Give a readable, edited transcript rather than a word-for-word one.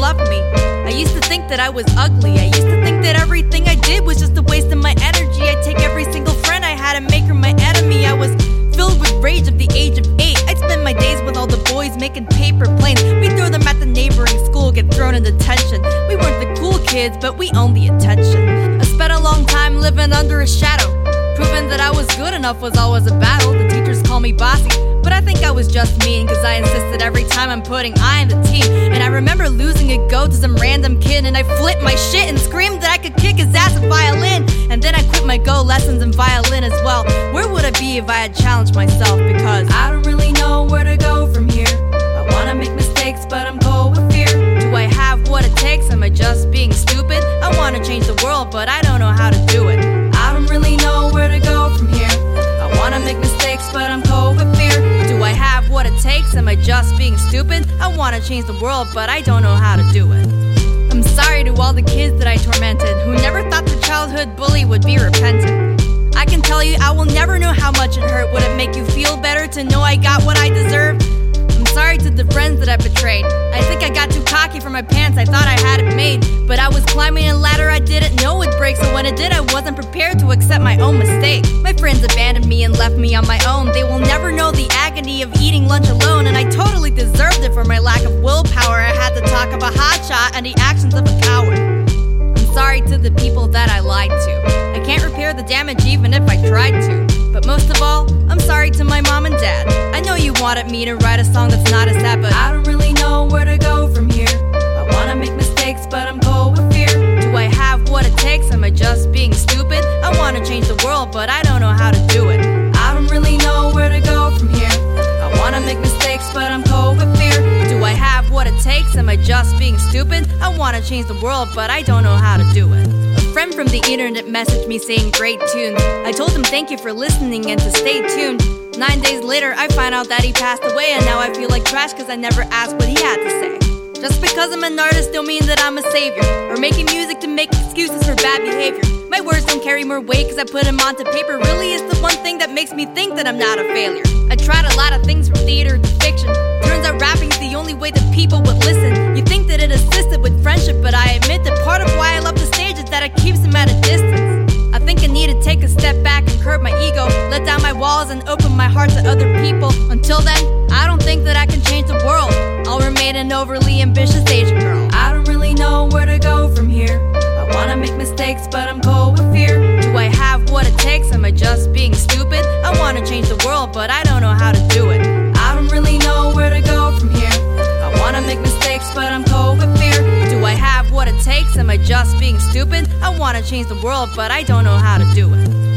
loved me. I used to think that I was ugly. I used to think that everything I did was just a waste of my energy. I'd take every single friend I had and make her my enemy. I was filled with rage at the age of 8. I'd spend my days with all the boys making paper planes. We'd throw them at the neighboring school, get thrown in detention. We weren't the cool kids, but we owned the attention. I spent a long time living under a shadow. Proving that I was good enough was always a battle. The teachers call me bossy, but I think I was just mean, cause I insisted every time I'm putting I in the team. And I remember losing a go to some random kid, and I flipped my shit and screamed that I could kick his ass at violin. And then I quit my go lessons in violin as well. Where would I be if I had challenged myself? Because I don't really know where to go from here. I wanna make mistakes, but I'm cold with fear. Do I have what it takes? Am I just being stupid? I wanna change the world, but I don't know how to do it. I don't really know where to go from here. I wanna make mistakes, but I'm cold with fear. Do I have what it takes? Am I just being stupid? I wanna change the world, but I don't know how to do it. I'm sorry to all the kids that I tormented, who never thought their childhood bully would be repentant. I can tell you I will never know how much it hurt. Would it make you feel better to know I got what I deserved? I'm sorry to the friends that I betrayed. I think I got too cocky for my pants, I thought I had it made. But I was climbing a ladder I didn't know would break, so when it did I wasn't prepared to accept my own mistake. My friends abandoned me and left me on my own. They will never know the agony of eating lunch alone, and I totally deserved it for my lack of willpower. I had the talk of a hotshot and the actions of a coward. I'm sorry to the people that I lied to. I can't repair the damage even if I tried to. But most of all, I'm sorry to my mom and dad. I know you wanted me to write a song that's not as sad, but I don't really know where to go from here. I wanna make mistakes, but I'm cold with fear. Do I have what it takes? Am I just being stupid? I wanna change the world, but I don't know how to do it. I don't really know where to go from here. I wanna make mistakes, but I'm cold with fear. Do I have what it takes? Am I just being stupid? I wanna change the world, but I don't know how to do it. A friend from the internet messaged me saying great tunes. I told him thank you for listening and to stay tuned. 9 days later I find out that he passed away, and now I feel like trash cause I never asked what he had to say. Just because I'm an artist don't mean that I'm a savior, or making music to make excuses for bad behavior. My words don't carry more weight cause I put them onto paper. Really is the one thing that makes me think that I'm not a failure. I tried a lot of things from theater to fiction. Turns out rapping's the only way that people would listen. You think that it assisted with friendship, but I admit that part of why I love the stage is that it keeps them at a distance. I think I need to take a step back and curb my ego, let down my walls and open my heart to other people. Until then, I don't think that I can change the world. I'll remain an overly ambitious Asian girl. I don't really know where to go from here. I wanna make mistakes, but I'm cold with fear. Do I have what it takes? Am I just being stupid? I wanna change the world, but I don't know how to do it. I don't really know where to go from here. I wanna make mistakes, but I'm cold with fear. Do I have what it takes? Am I just being stupid? I wanna change the world, but I don't know how to do it.